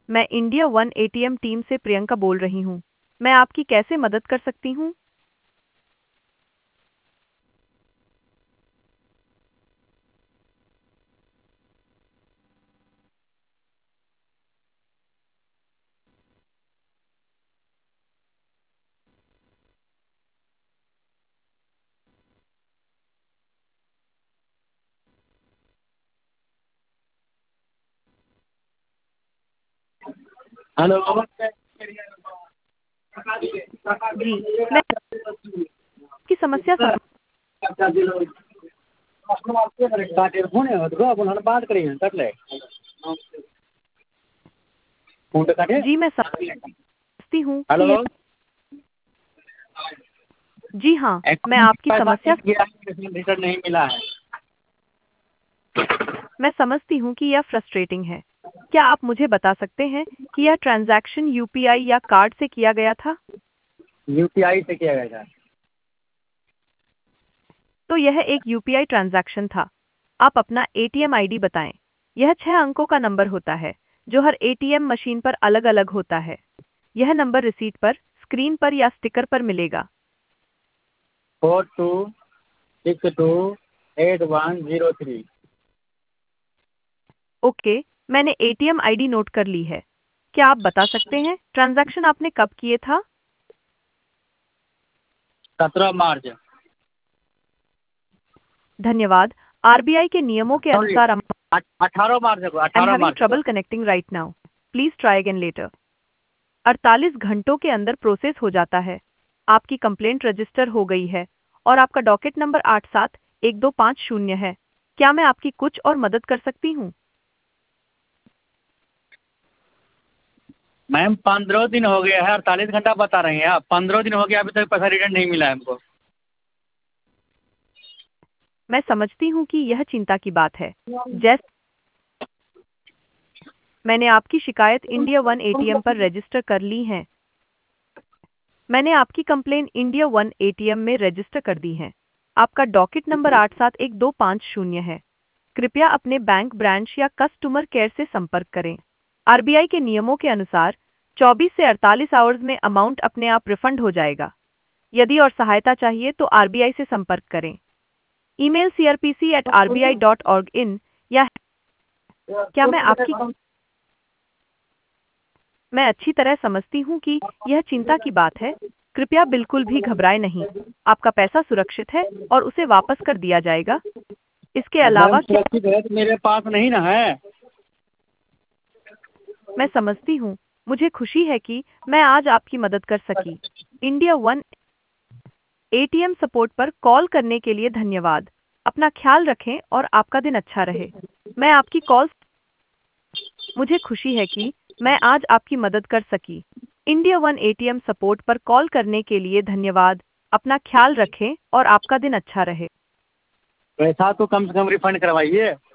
मैं India one ATM team से प्रियंका बोल रही हूँ। मैं आपकी कैसे मदद कर सकती हूँ? हेलो। जी, मैं आपकी समस्या समझ फोन है तो अपन बात करेंगे कट ले फोन पे काटे। जी, मैं समझती हूँ कि हेलो। जी हाँ, मैं अकाउंट आपकी पैसा समस्या गया है, रिटर्न नहीं मिला है। मैं समझती हूँ कि यह फ्रस्ट्रेटिंग है। क्या आप मुझे बता सकते हैं कि यह ट्रांजैक्शन यूपीआई या कार्ड से किया गया था? यूपीआई से किया गया था। तो यह एक यूपीआई ट्रांजैक्शन था। आप अपना एटीएम आईडी बताएं। यह 6 अंकों का नंबर होता है, जो हर एटीएम मशीन पर अलग-अलग होता है। यह नंबर रिसीट पर, स्क्रीन पर या स्टिकर पर मिलेगा। 42628103। ओके, मैंने एटीएम आईडी नोट कर ली है। क्या आप बता सकते हैं ट्रांजैक्शन आपने कब किए था? 17 मार्च। धन्यवाद। आरबीआई के नियमों के सॉरी, अनुसार 18 मार्च को, I'm 18 having मार्च को। trouble connecting right now. Please try again later. 48 घंटों के अंदर प्रोसेस हो जाता है। आपकी कंप्लेंट रजिस्टर हो गई है और आपका डॉकेट नंबर 871250 है। क्या मैं आपकी कुछ और मदद कर सकती हूँ? मैम 15 दिन हो गया है, 48 घंटा बता रही हैं आप। 15 दिन हो गया, अभी तक पैसा रिटर्न नहीं मिला है हमको। मैं समझती हूँ कि यह चिंता की बात है। जैसे मैंने आपकी शिकायत इंडिया वन एटीएम पर रजिस्टर कर ली है। मैंने आपकी कंप्लेन इंडिया वन एटीएम में रजिस्टर कर दी है। आपका डॉकेट नंबर 871250 है। कृपया अपने बैंक ब्रांच या कस्टमर केयर से संपर्क करें। आरबीआई के नियमों के अनुसार 24 से 48 आवर्स में अमाउंट अपने आप रिफंड हो जाएगा। यदि और सहायता चाहिए तो आरबीआई से संपर्क करें। ईमेल crpc@rbi.org/in या क्या मैं अच्छी तरह समझती हूँ कि यह चिंता की बात है। कृपया बिल्कुल भी घबराएं नहीं। आपका पैसा सुरक्षित है और उसे वापस कर दिया जाएगा। इसके मैम अलावा क्या सुरक्षित है तो मेरे पास नहीं ना है। मैं समझती हूँ। मुझे खुशी है कि मैं आज आपकी मदद कर सकी। इंडिया वन एटीएम सपोर्ट पर कॉल करने के लिए धन्यवाद। अपना ख्याल रखें और आपका दिन अच्छा रहे। मैं आपकी कॉल मुझे खुशी है कि मैं आज आपकी मदद कर सकी। इंडिया वन एटीएम सपोर्ट पर कॉल करने के लिए धन्यवाद। अपना ख्याल रखें और आपका दिन अच्छा रहे। पैसा तो कम से कम रिफंड करवाइए।